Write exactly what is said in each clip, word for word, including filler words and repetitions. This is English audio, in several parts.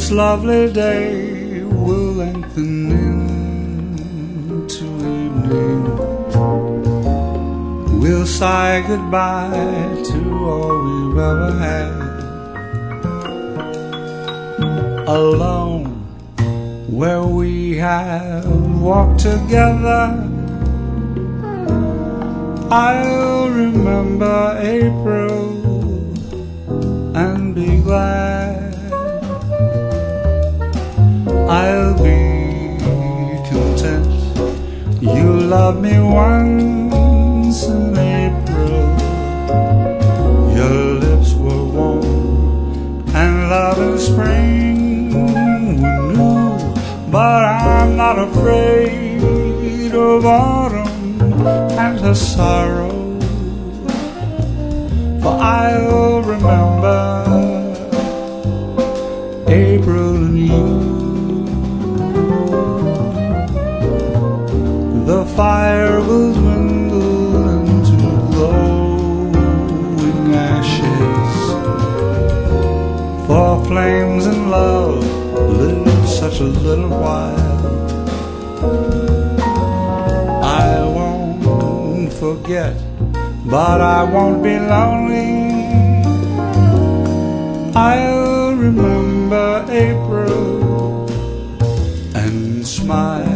this lovely day will lengthen into evening. We'll say goodbye to all we've ever had. Alone where we have walked together, I'll remember April and be glad. I'll be content. You loved me once in April. Your lips were warm and love in spring were new. But I'm not afraid of autumn and her sorrow, for I'll remember April and you. The fire will dwindle into glowing ashes, for flames in love live such a little while. I won't forget, but I won't be lonely. I'll remember April and smile.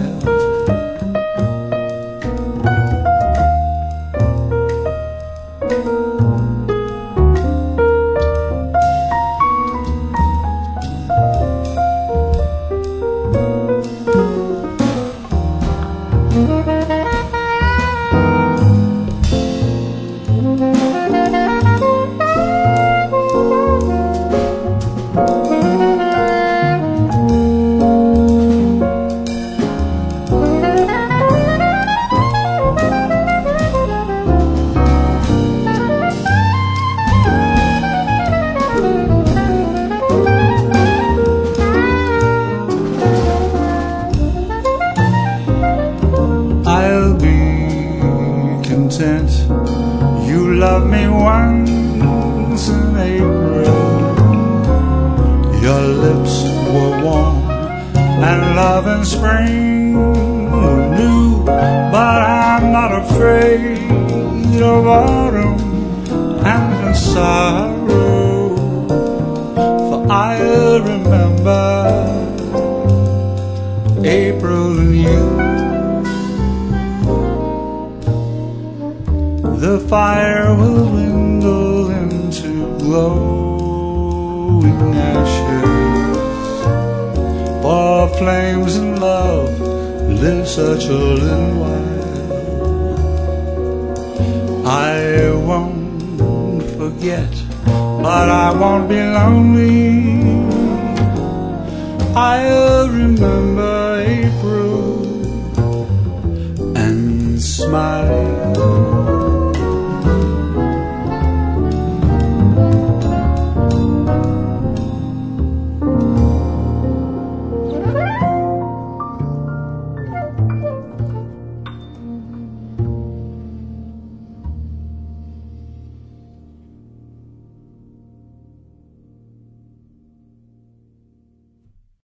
You loved me once in April. Your lips were warm and love in spring were new. But I'm not afraid of autumn and her sorrow, for I'll remember April and you. The fire will dwindle into glowing ashes, for flames in love live such a little while. I won't forget, but I won't be lonely. I'll remember April and smile.